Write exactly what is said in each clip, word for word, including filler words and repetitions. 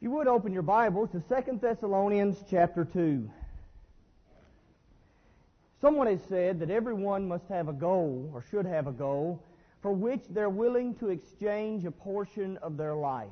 you would open your Bibles to Second Thessalonians chapter two. Someone has said that everyone must have a goal, or should have a goal, for which they're willing to exchange a portion of their life.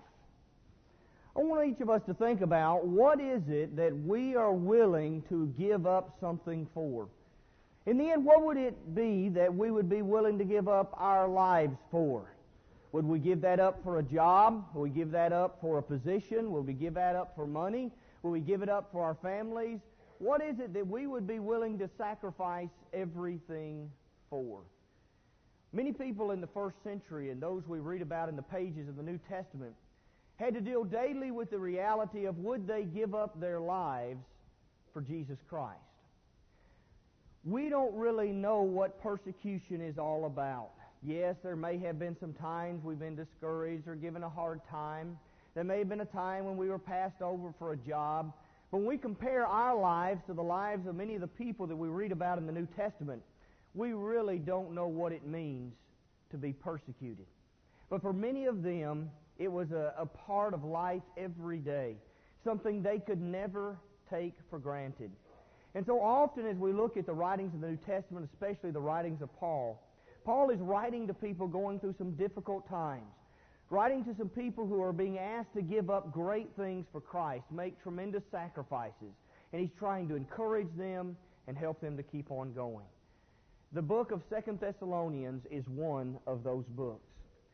I want each of us to think about, what is it that we are willing to give up something for? In the end, what would it be that we would be willing to give up our lives for? Would we give that up for a job? Would we give that up for a position? Would we give that up for money? Would we give it up for our families? What is it that we would be willing to sacrifice everything for? Many people in the first century, and those we read about in the pages of the New Testament, had to deal daily with the reality of, would they give up their lives for Jesus Christ? We don't really know what persecution is all about. Yes, there may have been some times we've been discouraged or given a hard time. There may have been a time when we were passed over for a job. But when we compare our lives to the lives of many of the people that we read about in the New Testament, we really don't know what it means to be persecuted. But for many of them, it was a, a part of life every day, something they could never take for granted. And so often as we look at the writings of the New Testament, especially the writings of Paul, Paul is writing to people going through some difficult times, writing to some people who are being asked to give up great things for Christ, make tremendous sacrifices, and he's trying to encourage them and help them to keep on going. The book of Second Thessalonians is one of those books.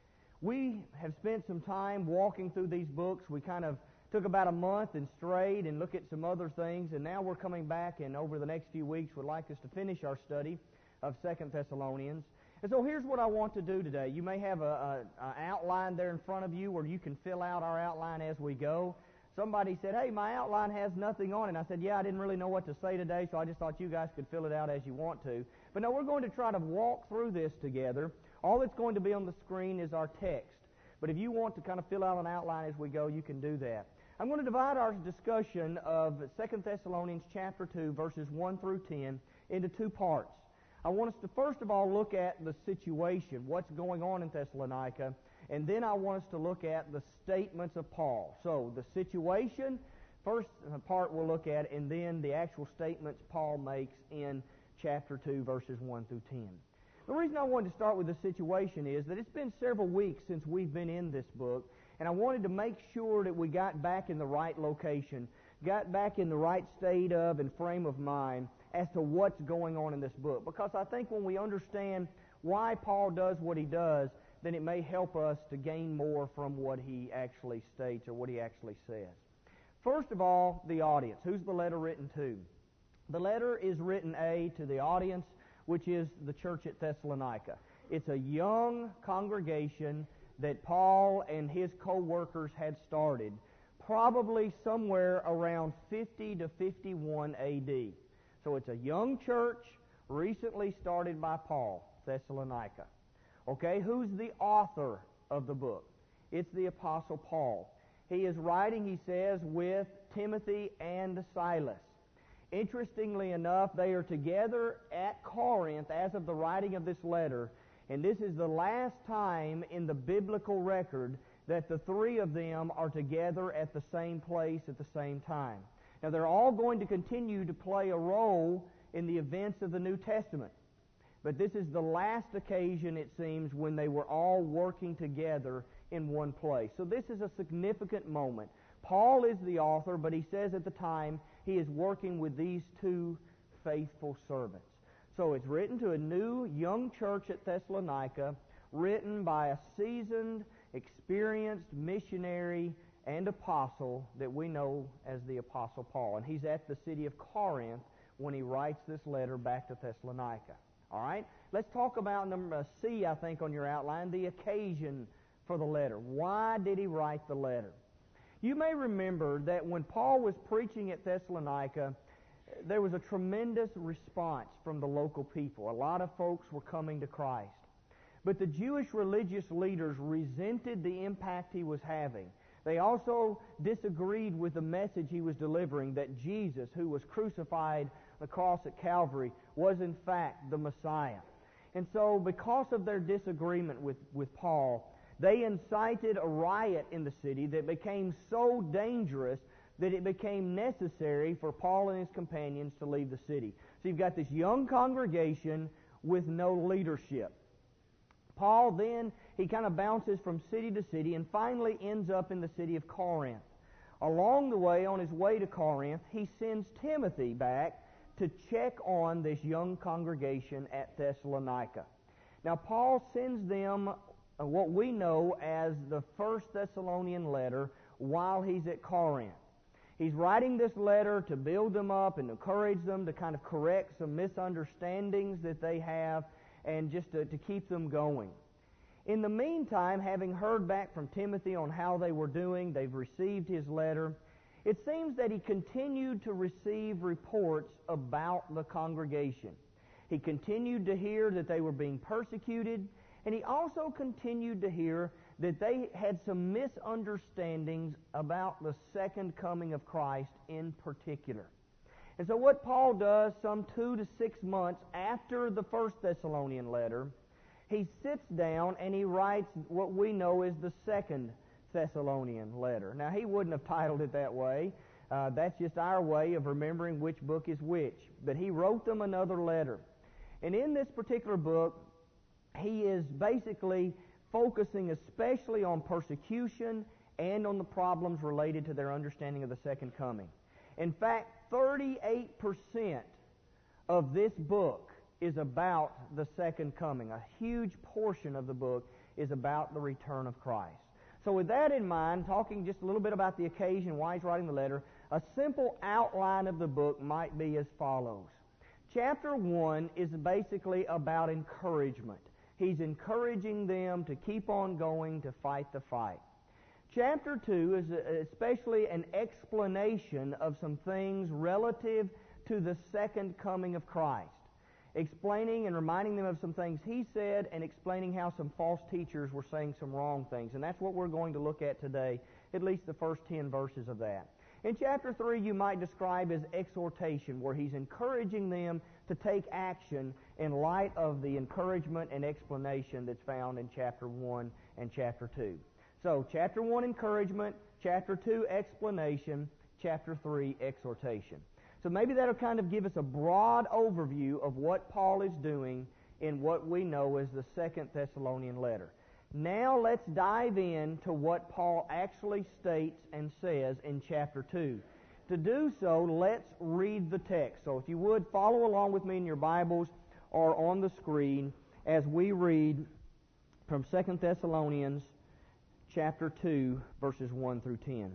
We have spent some time walking through these books. We kind of took about a month and strayed and looked at some other things, and now we're coming back, and over the next few weeks would like us to finish our study of Second Thessalonians. And so here's what I want to do today. You may have a, a, a outline there in front of you where you can fill out our outline as we go. Somebody said, hey, my outline has nothing on it. And I said, yeah, I didn't really know what to say today, so I just thought you guys could fill it out as you want to. But no, we're going to try to walk through this together. All that's going to be on the screen is our text. But if you want to kind of fill out an outline as we go, you can do that. I'm going to divide our discussion of Second Thessalonians chapter two, verses one through ten, into two parts. I want us to first of all look at the situation, what's going on in Thessalonica, and then I want us to look at the statements of Paul. So the situation, first part we'll look at, and then the actual statements Paul makes in chapter two, verses one through ten. The reason I wanted to start with the situation is that it's been several weeks since we've been in this book, and I wanted to make sure that we got back in the right location, got back in the right state of and frame of mind as to what's going on in this book. Because I think when we understand why Paul does what he does, then it may help us to gain more from what he actually states or what he actually says. First of all, the audience. Who's the letter written to? The letter is written, A, to the audience, which is the church at Thessalonica. It's a young congregation that Paul and his co-workers had started, probably somewhere around fifty to fifty-one A D. So it's a young church, recently started by Paul, Thessalonica. Okay, who's the author of the book? It's the Apostle Paul. He is writing, he says, with Timothy and Silas. Interestingly enough, they are together at Corinth as of the writing of this letter, and this is the last time in the biblical record that the three of them are together at the same place at the same time. Now, they're all going to continue to play a role in the events of the New Testament. But this is the last occasion, it seems, when they were all working together in one place. So this is a significant moment. Paul is the author, but he says at the time he is working with these two faithful servants. So it's written to a new, young church at Thessalonica, written by a seasoned, experienced missionary and apostle that we know as the Apostle Paul. And he's at the city of Corinth when he writes this letter back to Thessalonica. All right? Let's talk about number C, I think, on your outline, the occasion for the letter. Why did he write the letter? You may remember that when Paul was preaching at Thessalonica, there was a tremendous response from the local people. A lot of folks were coming to Christ. But the Jewish religious leaders resented the impact he was having. They also disagreed with the message he was delivering, that Jesus, who was crucified on the cross at Calvary, was in fact the Messiah. And so because of their disagreement with, with Paul, They incited a riot in the city that became so dangerous that it became necessary for Paul and his companions to leave the city. So you've got this young congregation with no leadership. Paul then, he kind of bounces from city to city and finally ends up in the city of Corinth. Along the way, on his way to Corinth, he sends Timothy back to check on this young congregation at Thessalonica. Now, Paul sends them what we know as the First Thessalonian letter while he's at Corinth. He's writing this letter to build them up and encourage them, to kind of correct some misunderstandings that they have, and just to, to keep them going. In the meantime, having heard back from Timothy on how they were doing, they've received his letter, it seems that he continued to receive reports about the congregation. He continued to hear that they were being persecuted, and he also continued to hear that they had some misunderstandings about the second coming of Christ in particular. And so what Paul does some two to six months after the First Thessalonian letter, he sits down and he writes what we know as the Second Thessalonian letter. Now, he wouldn't have titled it that way. Uh, that's just our way of remembering which book is which. But he wrote them another letter. And in this particular book, he is basically focusing especially on persecution and on the problems related to their understanding of the second coming. In fact, thirty-eight percent of this book is about the second coming. A huge portion of the book is about the return of Christ. So with that in mind, talking just a little bit about the occasion, why he's writing the letter, a simple outline of the book might be as follows. Chapter one is basically about encouragement. He's encouraging them to keep on going, to fight the fight. Chapter two is especially an explanation of some things relative to the second coming of Christ, explaining and reminding them of some things he said and explaining how some false teachers were saying some wrong things. And that's what we're going to look at today, at least the first ten verses of that. In chapter three, you might describe as exhortation, where he's encouraging them to take action in light of the encouragement and explanation that's found in chapter one and chapter two. So, chapter one, encouragement, chapter two, explanation, chapter three, exhortation. So maybe that'll kind of give us a broad overview of what Paul is doing in what we know as the Second Thessalonian letter. Now let's dive into what Paul actually states and says in chapter two. To do so, let's read the text. So if you would, follow along with me in your Bibles or on the screen as we read from Second Thessalonians chapter two, verses one through ten.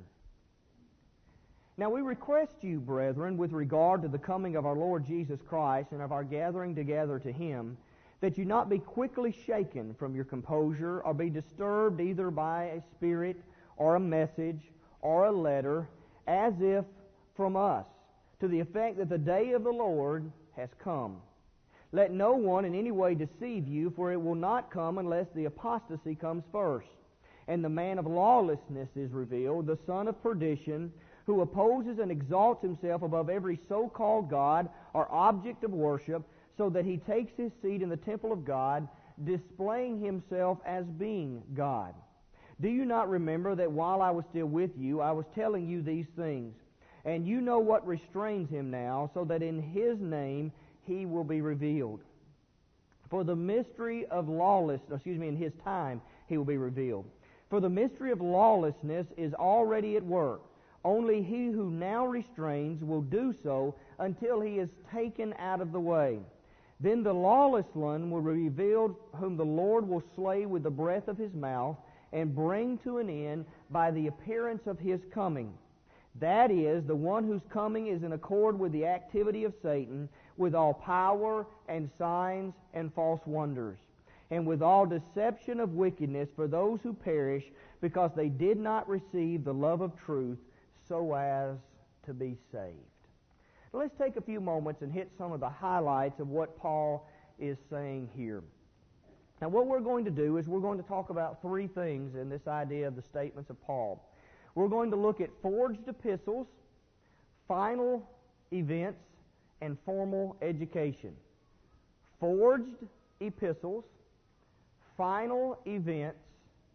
Now we request you, brethren, with regard to the coming of our Lord Jesus Christ and of our gathering together to Him, that you not be quickly shaken from your composure, or be disturbed either by a spirit, or a message, or a letter, as if from us, to the effect that the day of the Lord has come. Let no one in any way deceive you, for it will not come unless the apostasy comes first, and the man of lawlessness is revealed, the son of perdition, who opposes and exalts himself above every so-called God or object of worship, so that he takes his seat in the temple of God, displaying himself as being God. Do you not remember that while I was still with you, I was telling you these things? And you know what restrains him now, so that in his name he will be revealed. For the mystery of lawlessness, excuse me, in his time he will be revealed. For the mystery of lawlessness is already at work. Only he who now restrains will do so until he is taken out of the way. Then the lawless one will be revealed, whom the Lord will slay with the breath of his mouth, and bring to an end by the appearance of his coming. That is, the one whose coming is in accord with the activity of Satan, with all power and signs and false wonders, and with all deception of wickedness for those who perish, because they did not receive the love of truth, so as to be saved. Now let's take a few moments and hit some of the highlights of what Paul is saying here. Now what we're going to do is we're going to talk about three things in this idea of the statements of Paul. We're going to look at forged epistles, final events, and formal education. Forged epistles, final events,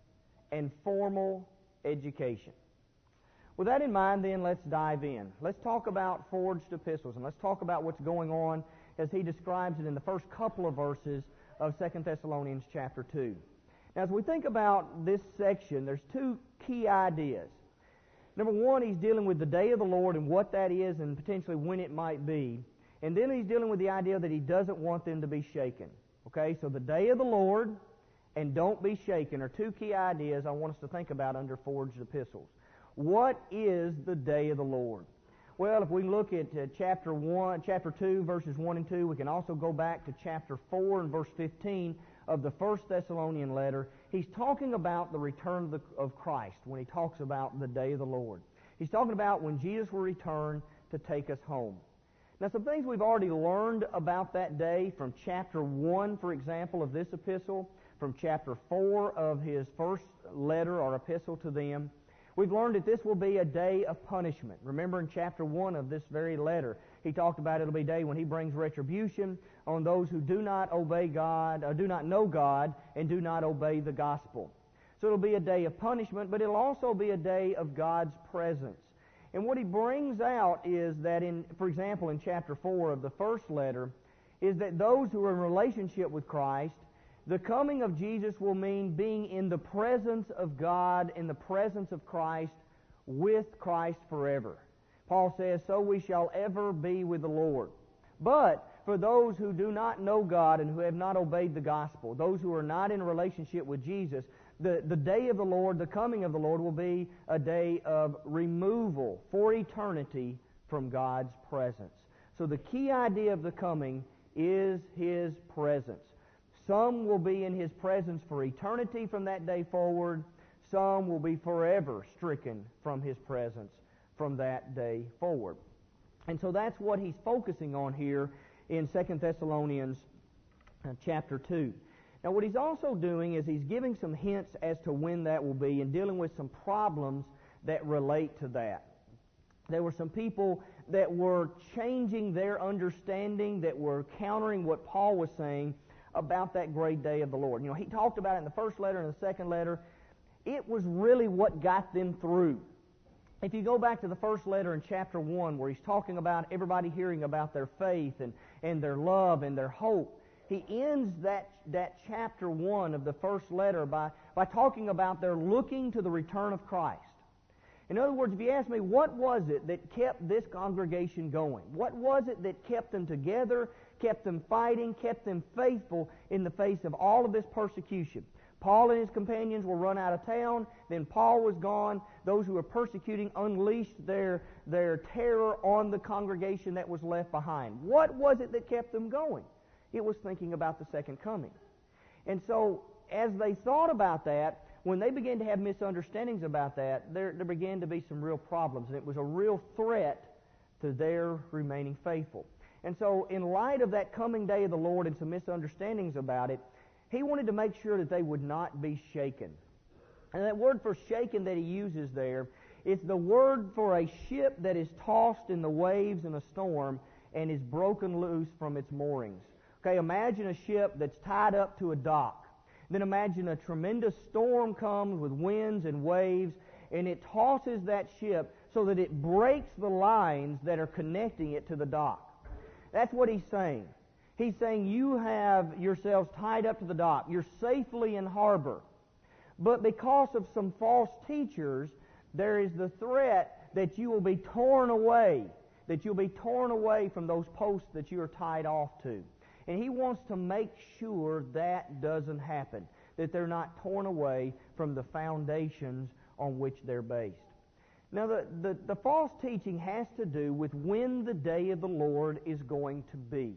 and formal education. With that in mind, then, let's dive in. Let's talk about forged epistles, and let's talk about what's going on as he describes it in the first couple of verses of Second Thessalonians chapter two. Now, as we think about this section, there's two key ideas. Number one, he's dealing with the day of the Lord and what that is and potentially when it might be. And then he's dealing with the idea that he doesn't want them to be shaken. Okay, so the day of the Lord and don't be shaken are two key ideas I want us to think about under forged epistles. What is the day of the Lord? Well, if we look at uh, chapter one, chapter two, verses one and two, we can also go back to chapter four and verse fifteen of the First Thessalonian letter. He's talking about the return of, the, of Christ when he talks about the day of the Lord. He's talking about when Jesus will return to take us home. Now, some things we've already learned about that day from chapter one, for example, of this epistle, from chapter four of his first letter or epistle to them. We've learned that this will be a day of punishment. Remember in chapter one of this very letter, he talked about it'll be a day when he brings retribution on those who do not obey God, or do not know God, and do not obey the gospel. So it'll be a day of punishment, but it'll also be a day of God's presence. And what he brings out is that, in, for example, in chapter four of the first letter, is that those who are in relationship with Christ, the coming of Jesus will mean being in the presence of God, in the presence of Christ, with Christ forever. Paul says, so we shall ever be with the Lord. But for those who do not know God and who have not obeyed the gospel, those who are not in a relationship with Jesus, the, the day of the Lord, the coming of the Lord, will be a day of removal for eternity from God's presence. So the key idea of the coming is His presence. Some will be in His presence for eternity from that day forward. Some will be forever stricken from His presence from that day forward. And so that's what he's focusing on here in Second Thessalonians uh, chapter two. Now what he's also doing is he's giving some hints as to when that will be and dealing with some problems that relate to that. There were some people that were changing their understanding, that were countering what Paul was saying about that great day of the Lord. You know, he talked about it in the first letter and the second letter. It was really what got them through. If you go back to the first letter in chapter one, where he's talking about everybody hearing about their faith and, and their love and their hope, he ends that, that chapter one of the first letter by, by talking about their looking to the return of Christ. In other words, if you ask me, what was it that kept this congregation going? What was it that kept them together, kept them fighting, kept them faithful in the face of all of this persecution? Paul and his companions were run out of town. Then Paul was gone. Those who were persecuting unleashed their, their terror on the congregation that was left behind. What was it that kept them going? It was thinking about the second coming. And so, as they thought about that, when they began to have misunderstandings about that, there, there began to be some real problems. And it was a real threat to their remaining faithful. And so, in light of that coming day of the Lord and some misunderstandings about it, he wanted to make sure that they would not be shaken. And that word for shaken that he uses there, it's the word for a ship that is tossed in the waves in a storm and is broken loose from its moorings. Okay, imagine a ship that's tied up to a dock. Then imagine a tremendous storm comes with winds and waves, and it tosses that ship so that it breaks the lines that are connecting it to the dock. That's what he's saying. He's saying you have yourselves tied up to the dock. You're safely in harbor. But because of some false teachers, there is the threat that you will be torn away, that you'll be torn away from those posts that you are tied off to. And he wants to make sure that doesn't happen, that they're not torn away from the foundations on which they're based. Now, the, the, the false teaching has to do with when the day of the Lord is going to be.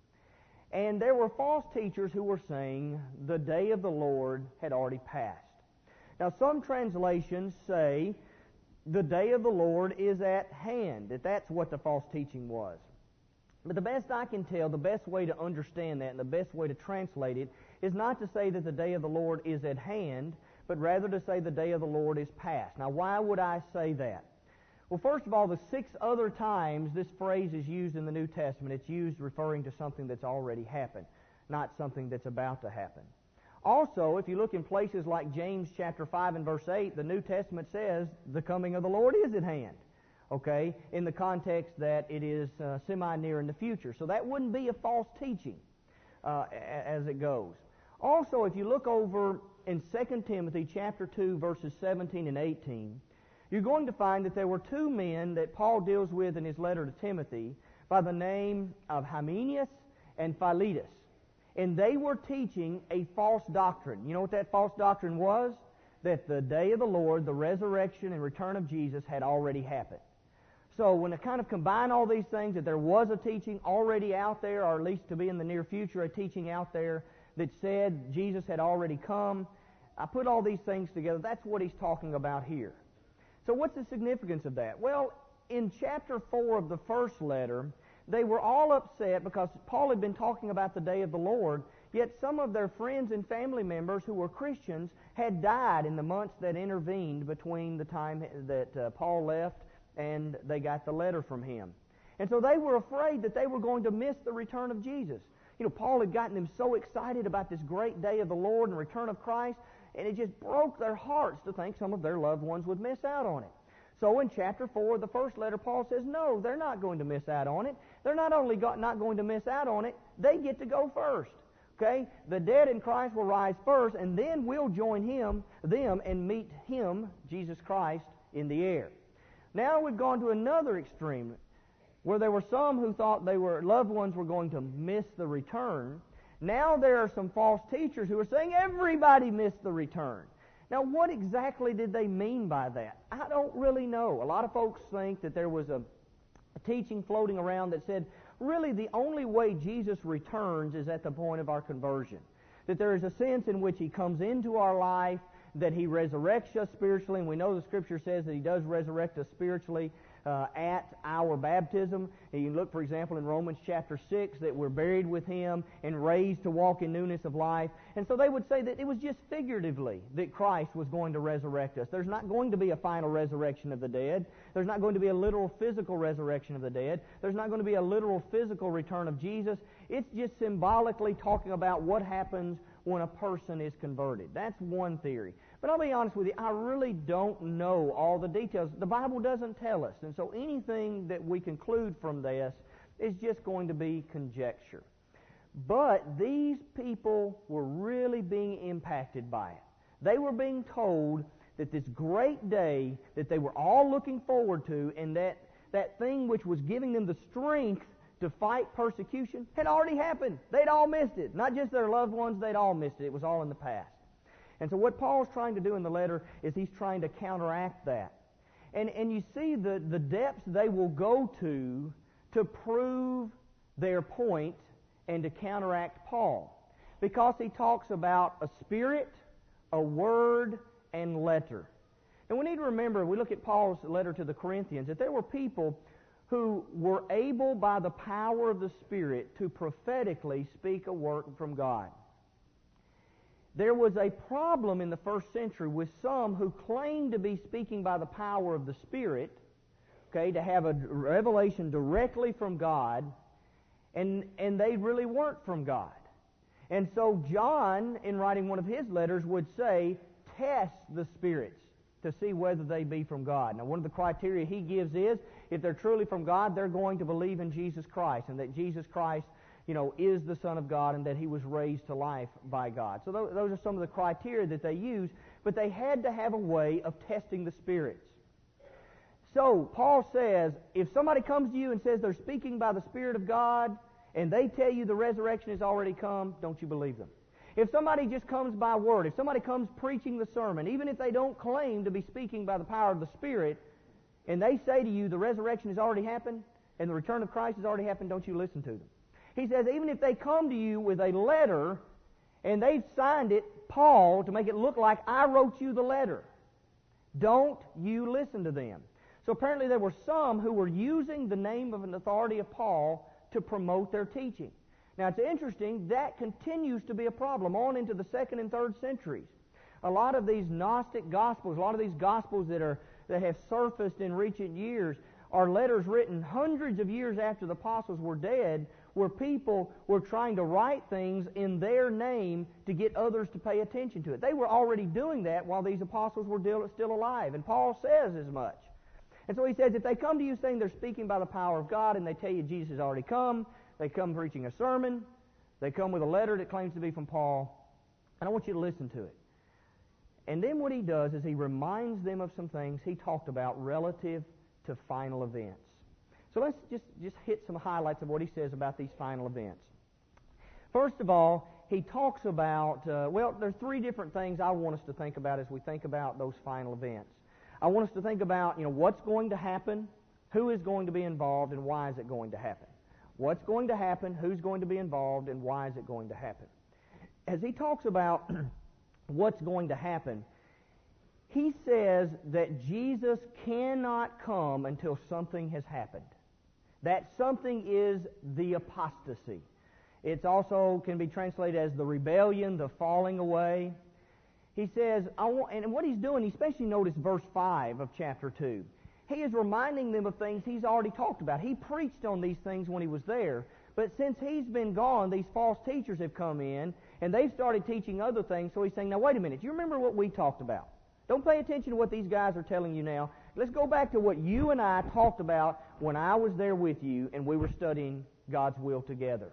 And there were false teachers who were saying the day of the Lord had already passed. Now, some translations say the day of the Lord is at hand, that that's what the false teaching was. But the best I can tell, the best way to understand that and the best way to translate it is not to say that the day of the Lord is at hand, but rather to say the day of the Lord is past. Now, why would I say that? Well, first of all, the six other times this phrase is used in the New Testament, it's used referring to something that's already happened, not something that's about to happen. Also, if you look in places like James chapter five and verse eight, the New Testament says the coming of the Lord is at hand. Okay, in the context that it is uh, semi-near in the future. So that wouldn't be a false teaching uh, as it goes. Also, if you look over in Second Timothy chapter two, verses seventeen and eighteen, you're going to find that there were two men that Paul deals with in his letter to Timothy by the name of Hymenaeus and Philetus. And they were teaching a false doctrine. You know what that false doctrine was? That the day of the Lord, the resurrection and return of Jesus, had already happened. So when I kind of combine all these things, that there was a teaching already out there, or at least to be in the near future, a teaching out there that said Jesus had already come, I put all these things together. That's what he's talking about here. So what's the significance of that? Well, in chapter four of the first letter, they were all upset because Paul had been talking about the day of the Lord, yet some of their friends and family members who were Christians had died in the months that intervened between the time that uh, Paul left and they got the letter from him. And so they were afraid that they were going to miss the return of Jesus. You know, Paul had gotten them so excited about this great day of the Lord and return of Christ, and it just broke their hearts to think some of their loved ones would miss out on it. So in chapter four of the first letter, Paul says, no, they're not going to miss out on it. They're not only got, not going to miss out on it, they get to go first. Okay? The dead in Christ will rise first, and then we'll join him, them, and meet him, Jesus Christ, in the air. Now we've gone to another extreme, where there were some who thought they were loved ones were going to miss the return. Now there are some false teachers who are saying everybody missed the return. Now, what exactly did they mean by that? I don't really know. A lot of folks think that there was a, a teaching floating around that said, really, the only way Jesus returns is at the point of our conversion. That there is a sense in which he comes into our life, that he resurrects us spiritually, and we know the Scripture says that he does resurrect us spiritually uh, at our baptism. And you look, for example, in Romans chapter six, that we're buried with him and raised to walk in newness of life. And so they would say that it was just figuratively that Christ was going to resurrect us. There's not going to be a final resurrection of the dead. There's not going to be a literal physical resurrection of the dead. There's not going to be a literal physical return of Jesus. It's just symbolically talking about what happens when a person is converted. That's one theory. But I'll be honest with you, I really don't know all the details. The Bible doesn't tell us. And so anything that we conclude from this is just going to be conjecture. But these people were really being impacted by it. They were being told that this great day that they were all looking forward to, and that, that thing which was giving them the strength to fight persecution had already happened. They'd all missed it. Not just their loved ones, they'd all missed it. It was all in the past. And so what Paul's trying to do in the letter is he's trying to counteract that. And and you see the, the depths they will go to to prove their point and to counteract Paul. Because he talks about a spirit, a word, and letter. And we need to remember, we look at Paul's letter to the Corinthians, that there were people who were able by the power of the Spirit to prophetically speak a word from God. There was a problem in the first century with some who claimed to be speaking by the power of the Spirit, okay, to have a revelation directly from God, and, and they really weren't from God. And so John, in writing one of his letters, would say, test the spirits to see whether they be from God. Now, one of the criteria he gives is, if they're truly from God, they're going to believe in Jesus Christ, and that Jesus Christ, you know, is the Son of God, and that he was raised to life by God. So those, those are some of the criteria that they use, but they had to have a way of testing the spirits. So Paul says, if somebody comes to you and says they're speaking by the Spirit of God, and they tell you the resurrection has already come, don't you believe them. If somebody just comes by word, if somebody comes preaching the sermon, even if they don't claim to be speaking by the power of the Spirit, and they say to you the resurrection has already happened, and the return of Christ has already happened, don't you listen to them. He says, even if they come to you with a letter, and they've signed it, Paul, to make it look like I wrote you the letter, don't you listen to them. So apparently there were some who were using the name of an authority of Paul to promote their teaching. Now it's interesting, that continues to be a problem on into the second and third centuries. A lot of these Gnostic Gospels, a lot of these Gospels that are that have surfaced in recent years, are letters written hundreds of years after the apostles were dead, where people were trying to write things in their name to get others to pay attention to it. They were already doing that while these apostles were still alive, and Paul says as much. And so he says, if they come to you saying they're speaking by the power of God and they tell you Jesus has already come, they come preaching a sermon, they come with a letter that claims to be from Paul, and I want you to listen to it. And then what he does is he reminds them of some things he talked about relative to final events. So let's just, just hit some highlights of what he says about these final events. First of all, he talks about, uh, well, there's three different things I want us to think about as we think about those final events. I want us to think about, you know, what's going to happen, who is going to be involved, and why is it going to happen. What's going to happen, who's going to be involved, and why is it going to happen. As he talks about what's going to happen, he says that Jesus cannot come until something has happened. That something is the apostasy. It also can be translated as the rebellion, the falling away. He says, I want, and what he's doing, especially notice verse five of chapter two. He is reminding them of things he's already talked about. He preached on these things when he was there, but since he's been gone, these false teachers have come in, and they've started teaching other things, so he's saying, now wait a minute, do you remember what we talked about? Don't pay attention to what these guys are telling you now. Let's go back to what you and I talked about when I was there with you and we were studying God's will together.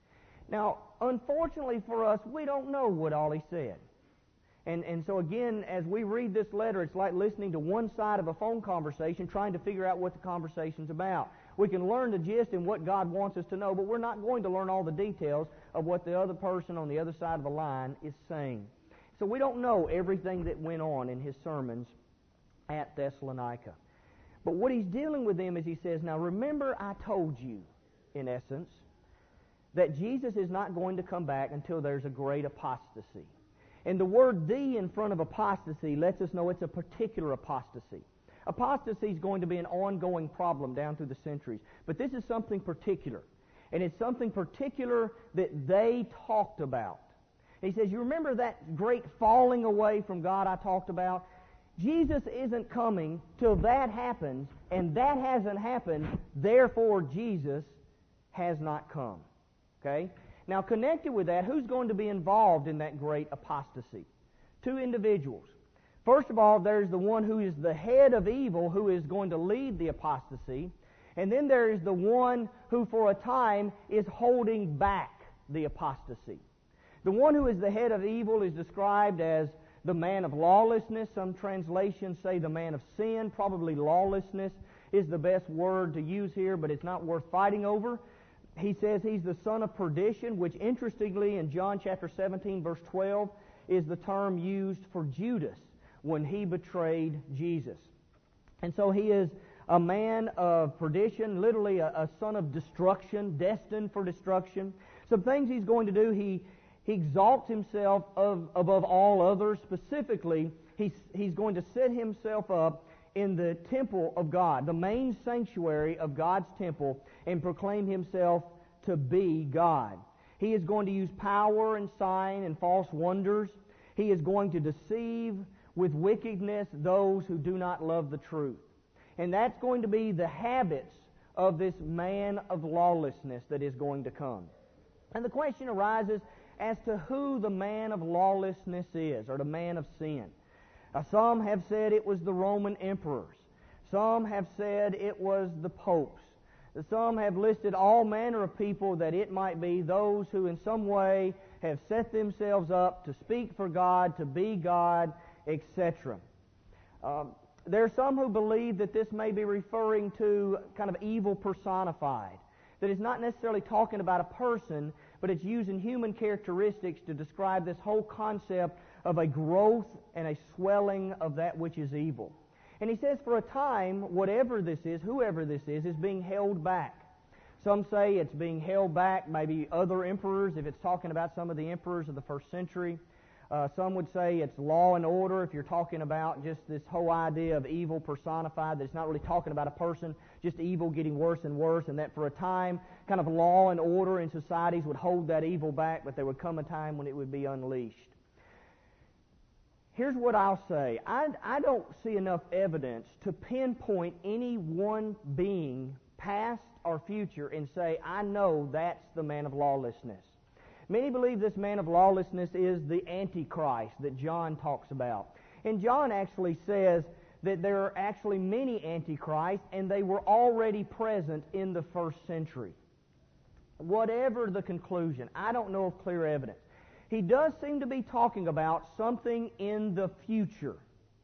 Now, unfortunately for us, we don't know what all he said. And, and so again, as we read this letter, it's like listening to one side of a phone conversation, trying to figure out what the conversation's about. We can learn the gist and what God wants us to know, but we're not going to learn all the details of what the other person on the other side of the line is saying. So we don't know everything that went on in his sermons at Thessalonica. But what he's dealing with them is he says, now remember I told you, in essence, that Jesus is not going to come back until there's a great apostasy. And the word "the" in front of apostasy lets us know it's a particular apostasy. Apostasy is going to be an ongoing problem down through the centuries. But this is something particular. And it's something particular that they talked about. He says, you remember that great falling away from God I talked about? Jesus isn't coming till that happens, and that hasn't happened, therefore Jesus has not come. Okay? Now connected with that, who's going to be involved in that great apostasy? Two individuals. First of all, there's the one who is the head of evil who is going to lead the apostasy, and then there is the one who for a time is holding back the apostasy. The one who is the head of evil is described as the man of lawlessness. Some translations say the man of sin. Probably lawlessness is the best word to use here, but it's not worth fighting over. He says he's the son of perdition, which interestingly in John chapter seventeen, verse twelve, is the term used for Judas when he betrayed Jesus. And so he is a man of perdition, literally a, a son of destruction, destined for destruction. Some things he's going to do, he He exalts himself of, above all others. Specifically, he's, he's going to set himself up in the temple of God, the main sanctuary of God's temple, and proclaim himself to be God. He is going to use power and sign and false wonders. He is going to deceive with wickedness those who do not love the truth. And that's going to be the habits of this man of lawlessness that is going to come. And the question arises as to who the man of lawlessness is, or the man of sin. Now, some have said it was the Roman emperors. Some have said it was the popes. Some have listed all manner of people that it might be those who in some way have set themselves up to speak for God, to be God, et cetera. Um, there are some who believe that this may be referring to kind of evil personified. That it's not necessarily talking about a person, but it's using human characteristics to describe this whole concept of a growth and a swelling of that which is evil. And he says for a time, whatever this is, whoever this is, is being held back. Some say it's being held back, maybe other emperors, if it's talking about some of the emperors of the first century. Uh, some would say it's law and order if you're talking about just this whole idea of evil personified, that it's not really talking about a person, just evil getting worse and worse, and that for a time, kind of law and order in societies would hold that evil back, but there would come a time when it would be unleashed. Here's what I'll say. I, I don't see enough evidence to pinpoint any one being past or future, and say, I know that's the man of lawlessness. Many believe this man of lawlessness is the Antichrist that John talks about. And John actually says that there are actually many Antichrists, and they were already present in the first century. Whatever the conclusion, I don't know of clear evidence. He does seem to be talking about something in the future.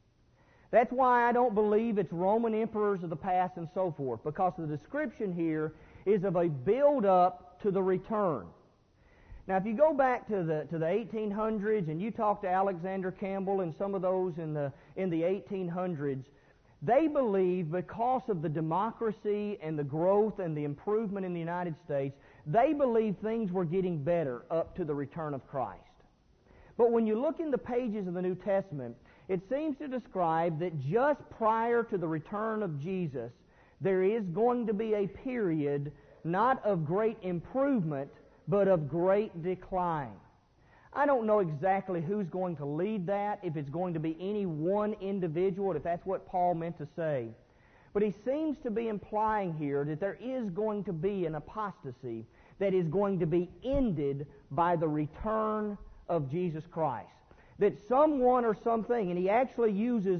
That's why I don't believe it's Roman emperors of the past and so forth, because the description here is of a build-up to the return. Now, if you go back to the to the eighteen hundreds and you talk to Alexander Campbell and some of those in the in the eighteen hundreds, they believe because of the democracy and the growth and the improvement in the United States, they believe things were getting better up to the return of Christ. But when you look in the pages of the New Testament, it seems to describe that just prior to the return of Jesus, there is going to be a period not of great improvement, but of great decline. I don't know exactly who's going to lead that, if it's going to be any one individual, if that's what Paul meant to say. But he seems to be implying here that there is going to be an apostasy that is going to be ended by the return of Jesus Christ. That someone or something, and he actually uses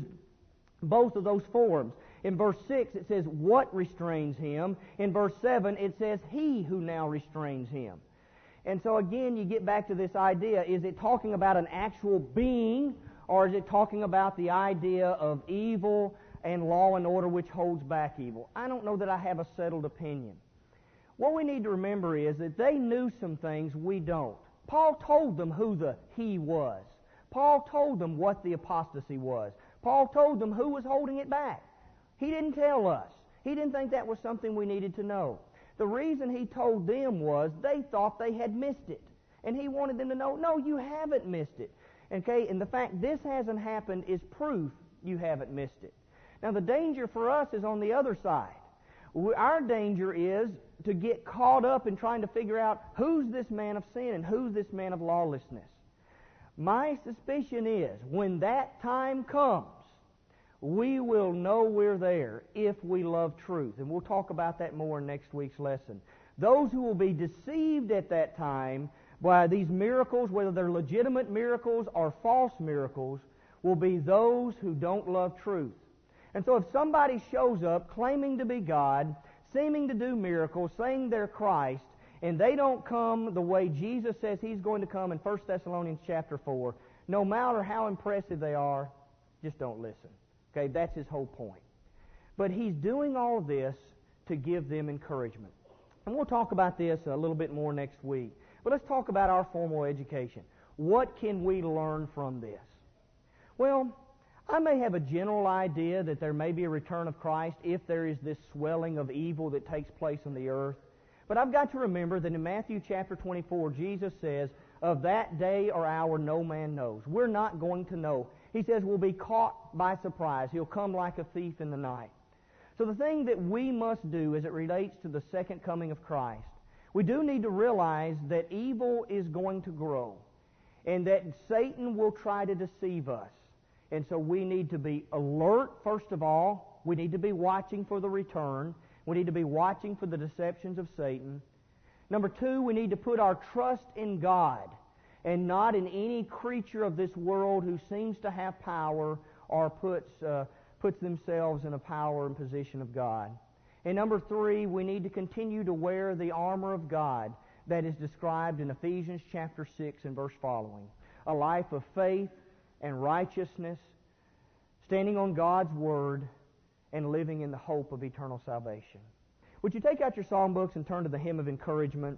both of those forms. In verse six it says, what restrains him? In verse seven it says, he who now restrains him. And so again, you get back to this idea, is it talking about an actual being, or is it talking about the idea of evil and law and order which holds back evil? I don't know that I have a settled opinion. What we need to remember is that they knew some things we don't. Paul told them who the he was. Paul told them what the apostasy was. Paul told them who was holding it back. He didn't tell us. He didn't think that was something we needed to know. The reason he told them was they thought they had missed it. And he wanted them to know, no, you haven't missed it. Okay, and the fact this hasn't happened is proof you haven't missed it. Now the danger for us is on the other side. Our danger is to get caught up in trying to figure out who's this man of sin and who's this man of lawlessness. My suspicion is when that time comes, we will know we're there if we love truth. And we'll talk about that more in next week's lesson. Those who will be deceived at that time by these miracles, whether they're legitimate miracles or false miracles, will be those who don't love truth. And so if somebody shows up claiming to be God, seeming to do miracles, saying they're Christ, and they don't come the way Jesus says He's going to come in First Thessalonians chapter four, no matter how impressive they are, just don't listen. Okay, that's his whole point. But he's doing all of this to give them encouragement. And we'll talk about this a little bit more next week. But let's talk about our formal education. What can we learn from this? Well, I may have a general idea that there may be a return of Christ if there is this swelling of evil that takes place on the earth. But I've got to remember that in Matthew chapter twenty-four, Jesus says, of that day or hour no man knows. We're not going to know. He says we'll be caught by surprise. He'll come like a thief in the night. So the thing that we must do as it relates to the second coming of Christ, we do need to realize that evil is going to grow and that Satan will try to deceive us. And so we need to be alert, first of all. We need to be watching for the return. We need to be watching for the deceptions of Satan. Number two, we need to put our trust in God and not in any creature of this world who seems to have power or puts uh, puts themselves in a power and position of God. And number three, we need to continue to wear the armor of God that is described in Ephesians chapter six and verse following. A life of faith and righteousness, standing on God's Word, and living in the hope of eternal salvation. Would you take out your psalm books and turn to the hymn of encouragement?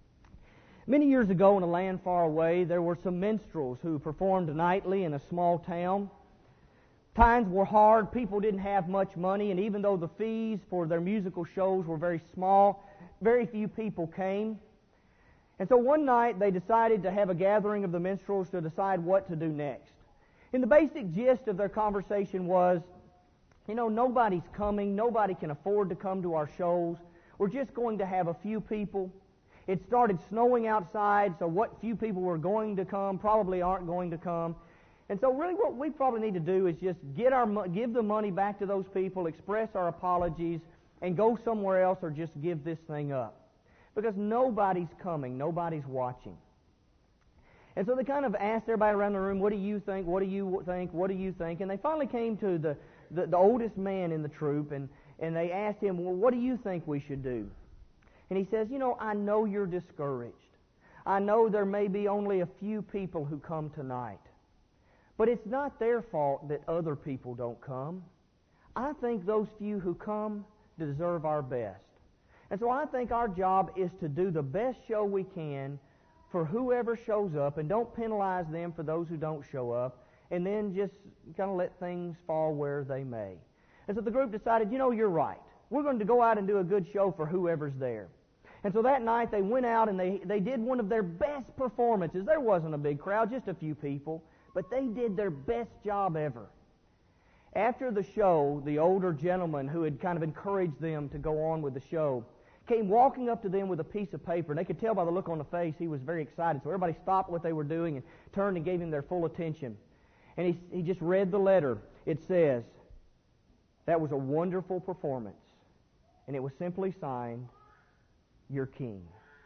Many years ago in a land far away, there were some minstrels who performed nightly in a small town. Times were hard, people didn't have much money, and even though the fees for their musical shows were very small, very few people came. And so one night they decided to have a gathering of the minstrels to decide what to do next. And the basic gist of their conversation was, you know, nobody's coming, nobody can afford to come to our shows. We're just going to have a few people. It started snowing outside, so what few people were going to come probably aren't going to come. And so really what we probably need to do is just get our give the money back to those people, express our apologies, and go somewhere else or just give this thing up. Because nobody's coming, nobody's watching. And so they kind of asked everybody around the room, what do you think, what do you think, what do you think? And they finally came to the, the, the oldest man in the troop, and, and they asked him, well, what do you think we should do? And he says, you know, I know you're discouraged. I know there may be only a few people who come tonight. But it's not their fault that other people don't come. I think those few who come deserve our best. And so I think our job is to do the best show we can for whoever shows up, and don't penalize them for those who don't show up, and then just kind of let things fall where they may. And so the group decided, you know, you're right. We're going to go out and do a good show for whoever's there. And so that night they went out and they, they did one of their best performances. There wasn't a big crowd, just a few people, but they did their best job ever. After the show, the older gentleman who had kind of encouraged them to go on with the show came walking up to them with a piece of paper, and they could tell by the look on the face he was very excited. So everybody stopped what they were doing and turned and gave him their full attention. And he, he just read the letter. It says, that was a wonderful performance. And it was simply signed, your king.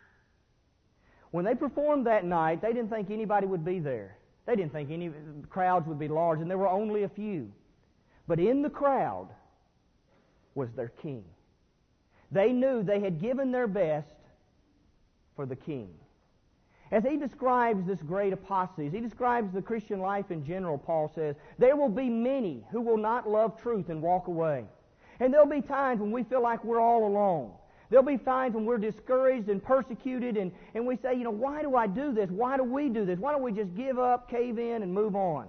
When they performed that night, they didn't think anybody would be there. They didn't think any crowds would be large, and there were only a few. But in the crowd was their king. They knew they had given their best for the king. As he describes this great apostasy, as he describes the Christian life in general, Paul says, there will be many who will not love truth and walk away. And there'll be times when we feel like we're all alone. There'll be times when we're discouraged and persecuted, and, and we say, you know, why do I do this? Why do we do this? Why don't we just give up, cave in, and move on?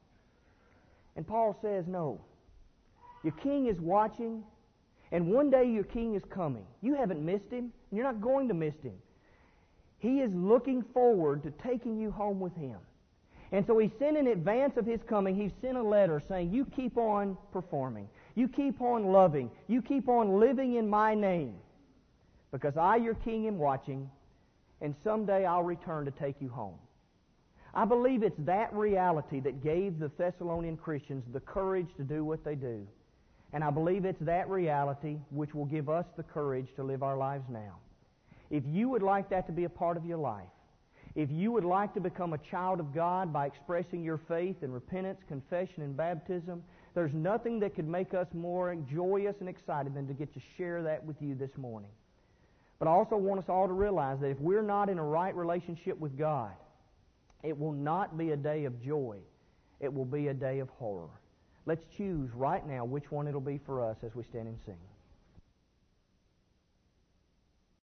And Paul says, no. Your king is watching, and one day your king is coming. You haven't missed him, and you're not going to miss him. He is looking forward to taking you home with him. And so he sent in advance of his coming, he sent a letter saying, you keep on performing. You keep on loving. You keep on living in my name. Because I, your king, am watching, and someday I'll return to take you home. I believe it's that reality that gave the Thessalonian Christians the courage to do what they do. And I believe it's that reality which will give us the courage to live our lives now. If you would like that to be a part of your life, if you would like to become a child of God by expressing your faith in repentance, confession, and baptism, there's nothing that could make us more joyous and excited than to get to share that with you this morning. But I also want us all to realize that if we're not in a right relationship with God, it will not be a day of joy. It will be a day of horror. Let's choose right now which one it'll be for us as we stand and sing.